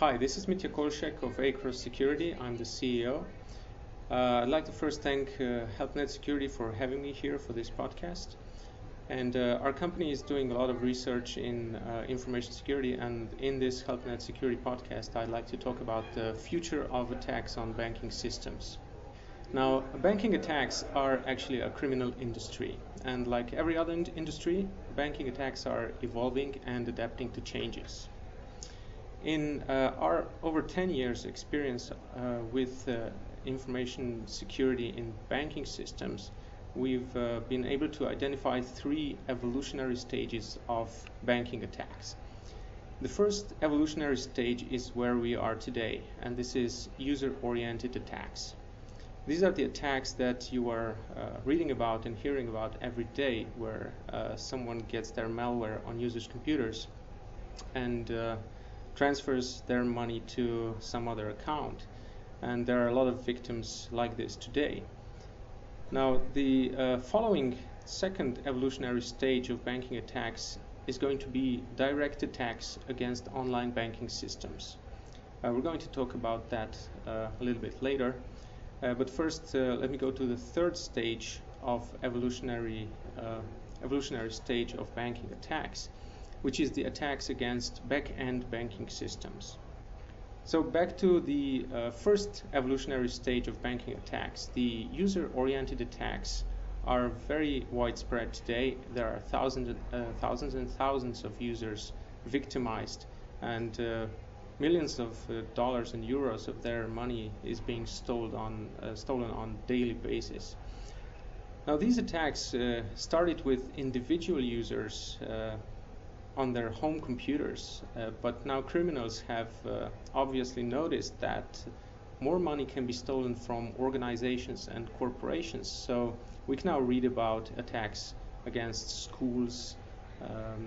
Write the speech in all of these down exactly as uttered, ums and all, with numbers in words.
Hi, this is Mitya Kolshek of Acros Security. I'm the C E O. Uh, I'd like to first thank uh, HelpNet Security for having me here for this podcast. And uh, our company is doing a lot of research in uh, information security, and in this HelpNet Security podcast, I'd like to talk about the future of attacks on banking systems. Now, banking attacks are actually a criminal industry, and like every other in- industry, banking attacks are evolving and adapting to changes. In uh, our over ten years experience uh, with uh, information security in banking systems, we've uh, been able to identify three evolutionary stages of banking attacks. The first evolutionary stage is where we are today, and this is user-oriented attacks. These are the attacks that you are uh, reading about and hearing about every day, where uh, someone gets their malware on users' computers and uh, transfers their money to some other account. And there are a lot of victims like this today. Now, the uh, following second evolutionary stage of banking attacks is going to be direct attacks against online banking systems. Uh, we're going to talk about that uh, a little bit later. Uh, but first, uh, let me go to the third stage of evolutionary uh, evolutionary stage of banking attacks, which is the attacks against back-end banking systems. So back to the uh, first evolutionary stage of banking attacks, the user-oriented attacks are very widespread today. There are thousands, uh, thousands and thousands of users victimized, and uh, millions of uh, dollars and euros of their money is being stolen on uh, stolen on daily basis. Now, these attacks uh, started with individual users uh, on their home computers, uh, but now criminals have uh, obviously noticed that more money can be stolen from organizations and corporations. So we can now read about attacks against schools, um,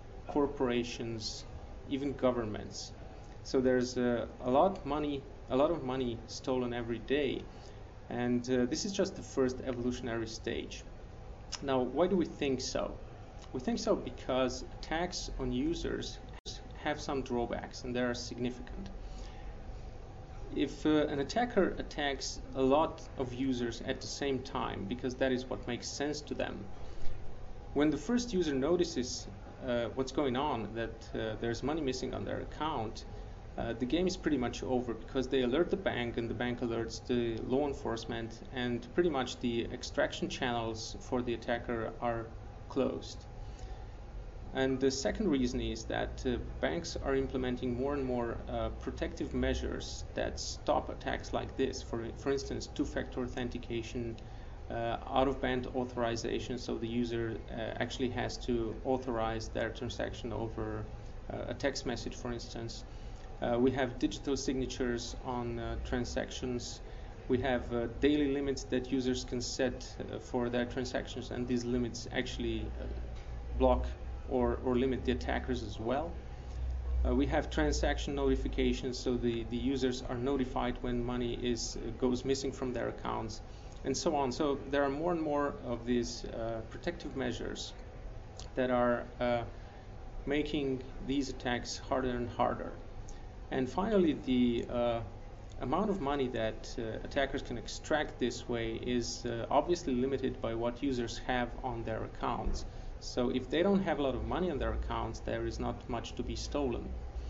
corporations, even governments. So there's uh, a lot money, a lot of money stolen every day, and uh, this is just the first evolutionary stage. Now, why do we think so? We think so because attacks on users have some drawbacks, and they are significant. If uh, an attacker attacks a lot of users at the same time, because that is what makes sense to them, when the first user notices uh, what's going on, that uh, there's money missing on their account, uh, the game is pretty much over, because they alert the bank, and the bank alerts the law enforcement, and pretty much the extraction channels for the attacker are closed. And the second reason is that uh, banks are implementing more and more uh, protective measures that stop attacks like this. For, for instance, two-factor authentication, uh, out-of-band authorization, so the user uh, actually has to authorize their transaction over uh, a text message, for instance. Uh, we have digital signatures on uh, transactions. We have uh, daily limits that users can set uh, for their transactions, and these limits actually uh, block Or, or limit the attackers as well. Uh, we have transaction notifications, so the, the users are notified when money is uh, goes missing from their accounts, and so on. So there are more and more of these uh, protective measures that are uh, making these attacks harder and harder. And finally, the uh, amount of money that uh, attackers can extract this way is uh, obviously limited by what users have on their accounts. So if they don't have a lot of money on their accounts, there is not much to be stolen.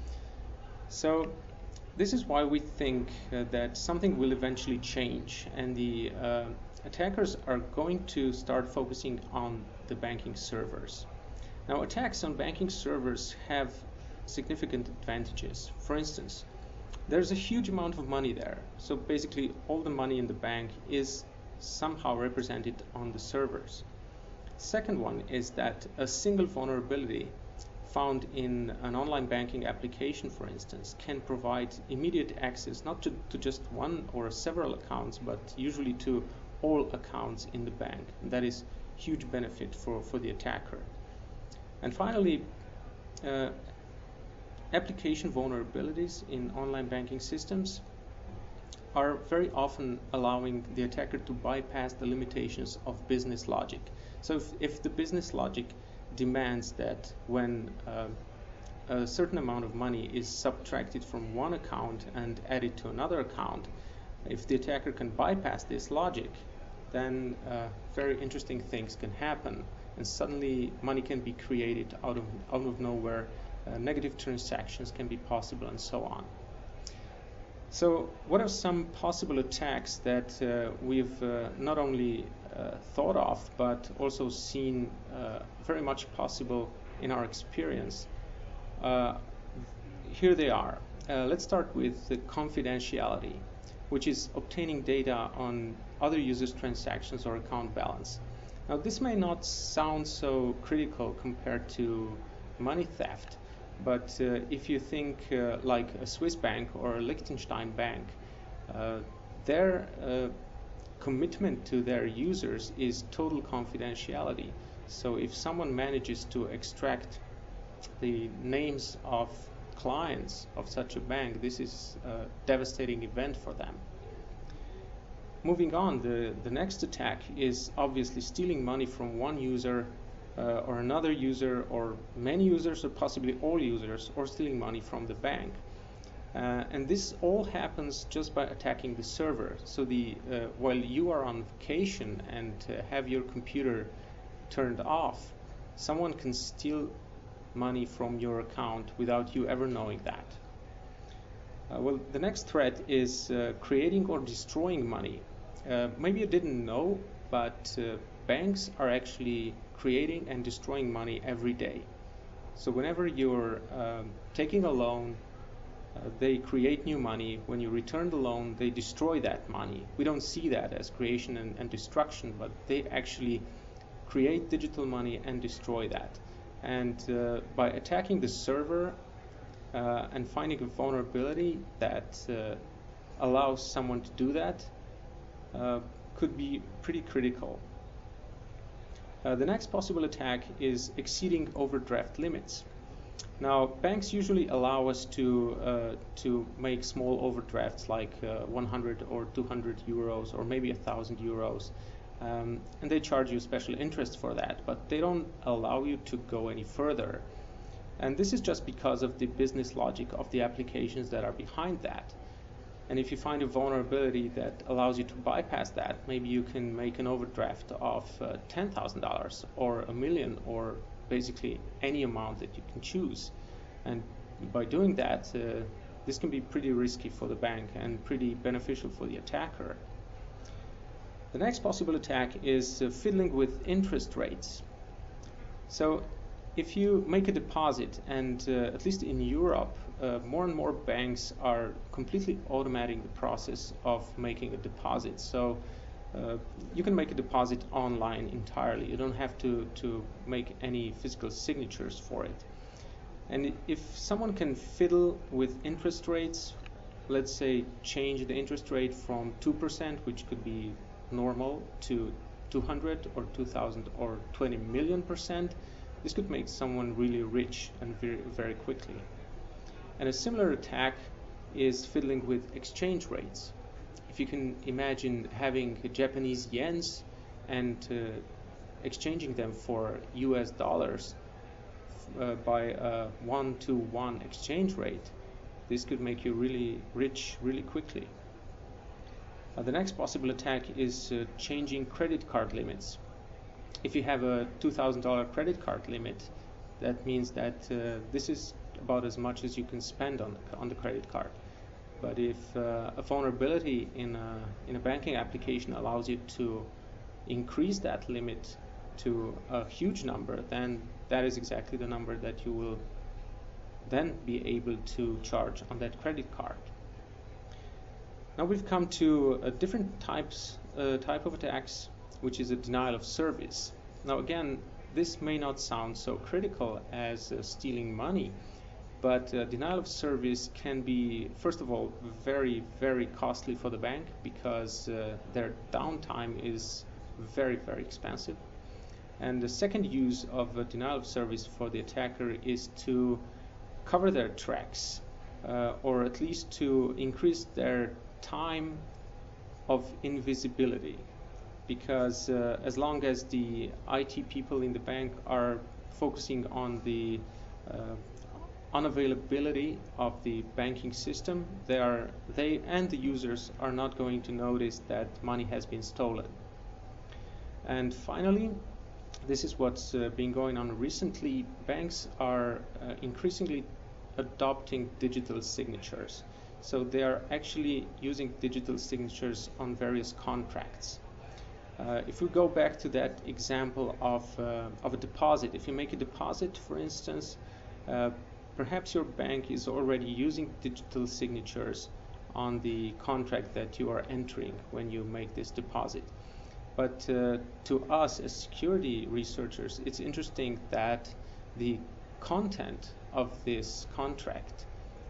So this is why we think uh, that something will eventually change, and the uh, attackers are going to start focusing on the banking servers. Now, attacks on banking servers have significant advantages. For instance, there's a huge amount of money there. So basically all the money in the bank is somehow represented on the servers. Second one is that a single vulnerability found in an online banking application, for instance, can provide immediate access not to, to just one or several accounts, but usually to all accounts in the bank. And that is huge benefit for, for the attacker. And finally, uh, application vulnerabilities in online banking systems are very often allowing the attacker to bypass the limitations of business logic. So if, if the business logic demands that when uh, a certain amount of money is subtracted from one account and added to another account, if the attacker can bypass this logic, then uh, very interesting things can happen, and suddenly money can be created out of out of nowhere, uh, negative transactions can be possible, and so on. So what are some possible attacks that uh, we've uh, not only uh, thought of but also seen uh, very much possible in our experience? Uh, here they are. Uh, let's start with the confidentiality, which is obtaining data on other users' transactions or account balance. Now, this may not sound so critical compared to money theft, but uh, if you think uh, like a Swiss bank or a Liechtenstein bank, uh, their uh, commitment to their users is total confidentiality. So if someone manages to extract the names of clients of such a bank, this is a devastating event for them. Moving on, the, the next attack is obviously stealing money from one user uh, or another user or many users or possibly all users, or stealing money from the bank. Uh, and this all happens just by attacking the server. So the uh, while you are on vacation and uh, have your computer turned off, someone can steal money from your account without you ever knowing that. Uh, well, the next threat is uh, creating or destroying money. Uh, maybe you didn't know, but uh, banks are actually creating and destroying money every day. So whenever you're um, taking a loan, uh, they create new money. When you return the loan, they destroy that money. We don't see that as creation and, and destruction, but they actually create digital money and destroy that. And uh, by attacking the server uh, and finding a vulnerability that uh, allows someone to do that, uh, could be pretty critical. Uh, the next possible attack is exceeding overdraft limits. Now, banks usually allow us to uh, to make small overdrafts like uh, one hundred or two hundred euros or maybe one thousand euros. Um, and they charge you special interest for that, but they don't allow you to go any further. And this is just because of the business logic of the applications that are behind that. And if you find a vulnerability that allows you to bypass that, maybe you can make an overdraft of uh, ten thousand dollars or a million, or basically any amount that you can choose. And by doing that, uh, this can be pretty risky for the bank and pretty beneficial for the attacker. The next possible attack is uh, fiddling with interest rates. So if you make a deposit, and uh, at least in Europe, uh, more and more banks are completely automating the process of making a deposit. So uh, you can make a deposit online entirely. You don't have to, to make any physical signatures for it. And if someone can fiddle with interest rates, let's say change the interest rate from two percent, which could be normal, to two hundred or two thousand or twenty million percent, this could make someone really rich and very, very quickly. And a similar attack is fiddling with exchange rates. If you can imagine having Japanese yens and uh, exchanging them for U S dollars uh, by a one to one exchange rate, this could make you really rich really quickly. Uh, the next possible attack is uh, changing credit card limits. If you have a two thousand dollar credit card limit, that means that uh, this is about as much as you can spend on the, on the credit card. But if uh, a vulnerability in a, in a banking application allows you to increase that limit to a huge number, then that is exactly the number that you will then be able to charge on that credit card. Now we've come to a different types, uh, type of attacks, which is a denial of service. Now again, this may not sound so critical as uh, stealing money, but uh, denial of service can be, first of all, very, very costly for the bank, because uh, their downtime is very, very expensive. And the second use of uh, denial of service for the attacker is to cover their tracks, uh, or at least to increase their time of invisibility, because uh, as long as the I T people in the bank are focusing on the uh, unavailability of the banking system, they are they and the users are not going to notice that money has been stolen. And finally, this is what's uh, been going on recently. Banks are uh, increasingly adopting digital signatures. So they are actually using digital signatures on various contracts. Uh, if we go back to that example of, uh, of a deposit, if you make a deposit, for instance, uh, perhaps your bank is already using digital signatures on the contract that you are entering when you make this deposit. But uh, to us as security researchers, it's interesting that the content of this contract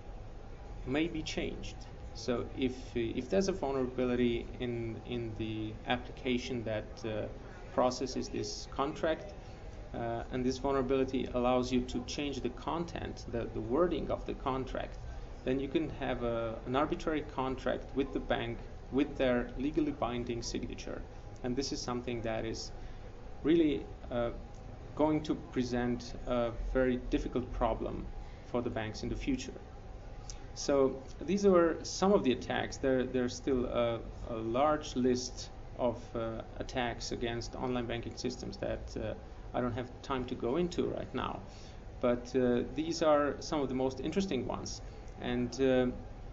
may be changed. So if if there's a vulnerability in in the application that uh, processes this contract, uh, and this vulnerability allows you to change the content, the, the wording of the contract, then you can have a, an arbitrary contract with the bank with their legally binding signature. And this is something that is really uh, going to present a very difficult problem for the banks in the future. So these are some of the attacks. There, there's still a, a large list of uh, attacks against online banking systems that uh, I don't have time to go into right now. But uh, these are some of the most interesting ones. And uh,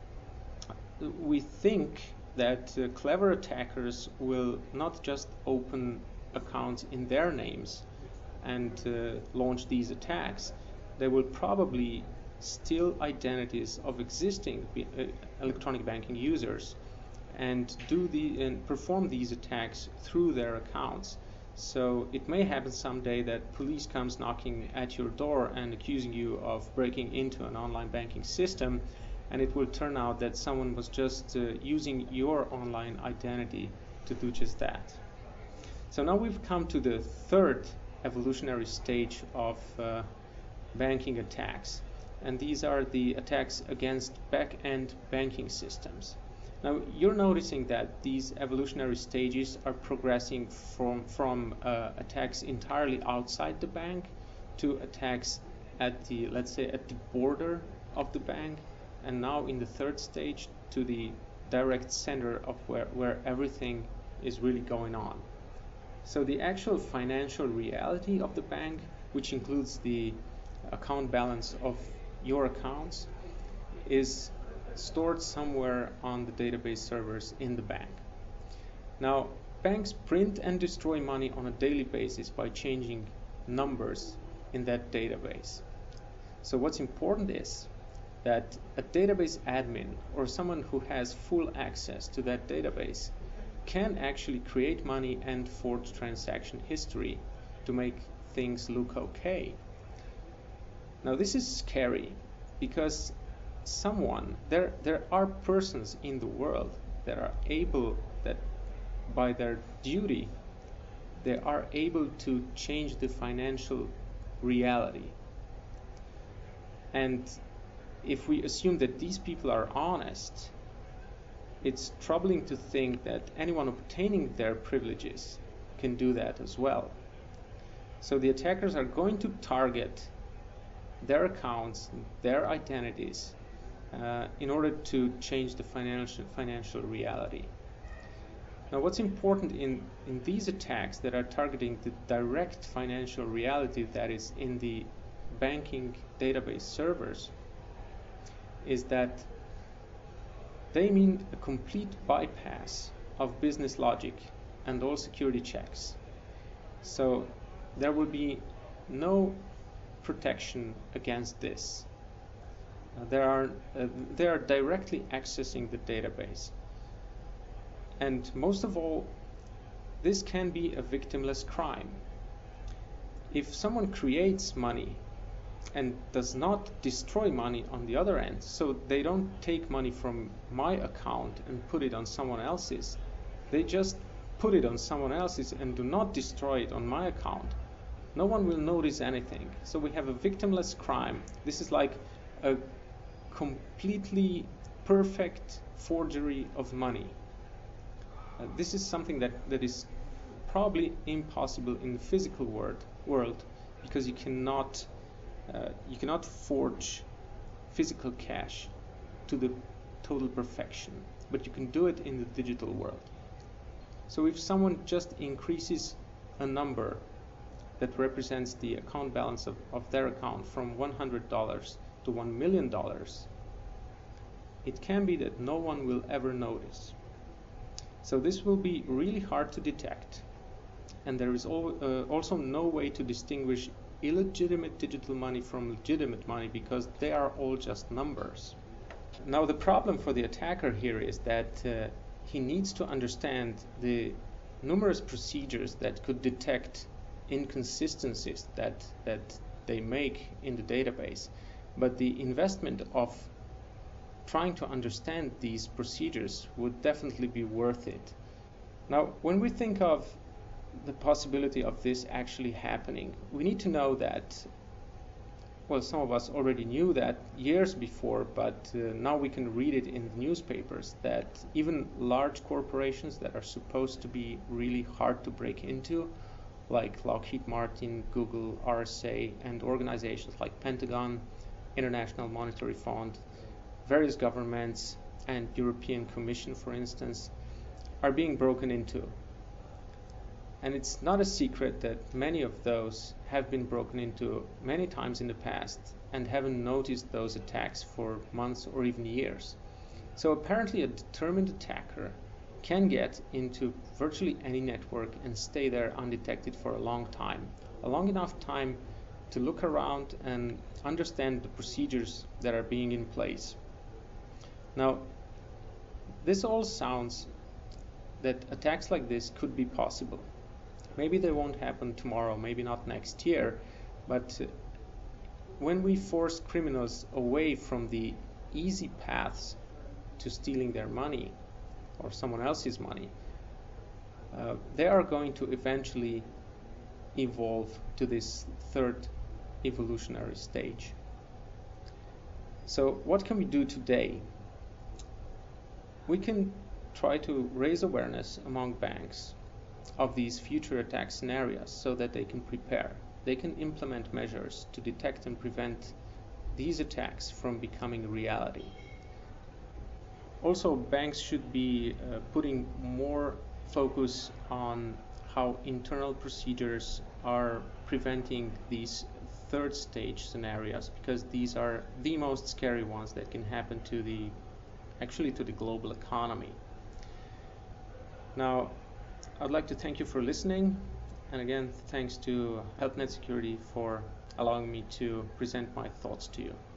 we think that uh, clever attackers will not just open accounts in their names and uh, launch these attacks. They will probably steal identities of existing uh, electronic banking users and do the and perform these attacks through their accounts. So it may happen someday that police comes knocking at your door and accusing you of breaking into an online banking system, and it will turn out that someone was just uh, using your online identity to do just that. So now we've come to the third evolutionary stage of uh, banking attacks, and these are the attacks against back-end banking systems. Now you're noticing that these evolutionary stages are progressing from, from uh, attacks entirely outside the bank to attacks at the, let's say, at the border of the bank, and now in the third stage to the direct center of where, where everything is really going on. So the actual financial reality of the bank, which includes the account balance of your accounts, is stored somewhere on the database servers in the bank. Now, banks print and destroy money on a daily basis by changing numbers in that database. So what's important is that a database admin or someone who has full access to that database can actually create money and forge transaction history to make things look okay. Now this is scary because someone, there, there are persons in the world that are able, that by their duty, they are able to change the financial reality. And if we assume that these people are honest, it's troubling to think that anyone obtaining their privileges can do that as well. So the attackers are going to target their accounts, their identities, uh, in order to change the financial financial reality. Now what's important in, in these attacks that are targeting the direct financial reality that is in the banking database servers is that they mean a complete bypass of business logic and all security checks. So there will be no protection against this. Uh, there are, uh, they are directly accessing the database. And most of all, this can be a victimless crime. If someone creates money and does not destroy money on the other end, so they don't take money from my account and put it on someone else's, they just put it on someone else's and do not destroy it on my account, no one will notice anything. So we have a victimless crime. This is like a completely perfect forgery of money. Uh, this is something that, that is probably impossible in the physical world, world because you cannot Uh, you cannot forge physical cash to the total perfection, but you can do it in the digital world. So if someone just increases a number that represents the account balance of, of their account from one hundred dollars to one million dollars, it can be that no one will ever notice. So this will be really hard to detect, and there is al uh, also no way to distinguish illegitimate digital money from legitimate money, because they are all just numbers. Now the problem for the attacker here is that uh, he needs to understand the numerous procedures that could detect inconsistencies that that they make in the database, but the investment of trying to understand these procedures would definitely be worth it. Now, when we think of the possibility of this actually happening, we need to know that, well, some of us already knew that years before, but uh, now we can read it in the newspapers, that even large corporations that are supposed to be really hard to break into, like Lockheed Martin, Google, R S A, and organizations like Pentagon, International Monetary Fund, various governments, and European Commission, for instance, are being broken into. And it's not a secret that many of those have been broken into many times in the past and haven't noticed those attacks for months or even years. So apparently a determined attacker can get into virtually any network and stay there undetected for a long time, a long enough time to look around and understand the procedures that are being in place. Now, this all sounds that attacks like this could be possible. Maybe they won't happen tomorrow, maybe not next year, but when we force criminals away from the easy paths to stealing their money or someone else's money, uh, they are going to eventually evolve to this third evolutionary stage. So what can we do today? We can try to raise awareness among banks of these future attack scenarios so that they can prepare. They can implement measures to detect and prevent these attacks from becoming reality. Also, banks should be uh, putting more focus on how internal procedures are preventing these third stage scenarios, because these are the most scary ones that can happen to the actually to the global economy. Now, I'd like to thank you for listening, and again, thanks to HelpNet Security for allowing me to present my thoughts to you.